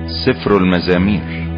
سفر المزامير.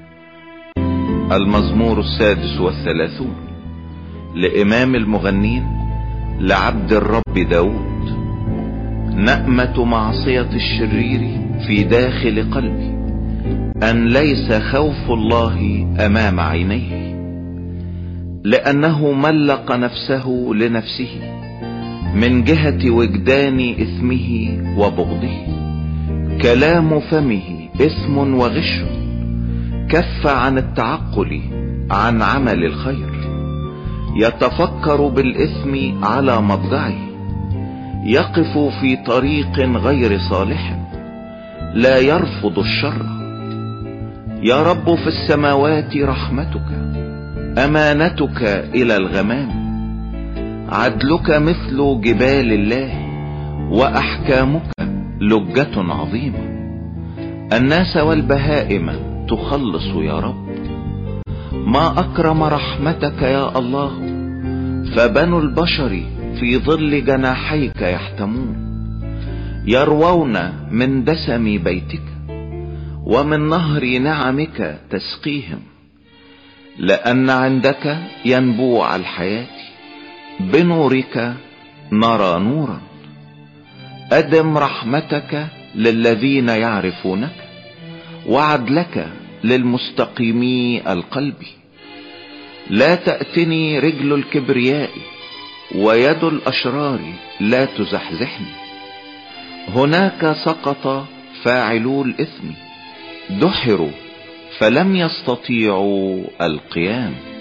المزمور 36 لإمام المغنين لعبد الرب داود. نأمة معصية الشرير في داخل قلبي، أن ليس خوف الله أمام عينيه، لأنه ملق نفسه لنفسه من جهة وجدان إثمه وبغضه. كلام فمه إثم وغش، كف عن التعقل عن عمل الخير. يتفكر بالإثم على مضجعه، يقف في طريق غير صالح، لا يرفض الشر. يا رب في السماوات رحمتك، أمانتك إلى الغمام. عدلك مثل جبال الله، وأحكامك لجة عظيمة. الناس والبهائم تخلص يا رب. ما أكرم رحمتك يا الله، فبنو البشر في ظل جناحيك يحتمون. يروون من دسم بيتك، ومن نهر نعمك تسقيهم. لأن عندك ينبوع الحياة، بنورك نرى نورا. أدم رحمتك للذين يعرفونك، وعدلك للمستقيمي القلب. لا تأتني رجل الكبرياء، ويد الأشرار لا تزحزحني. هناك سقط فاعلو الإثم، دحروا فلم يستطيعوا القيام.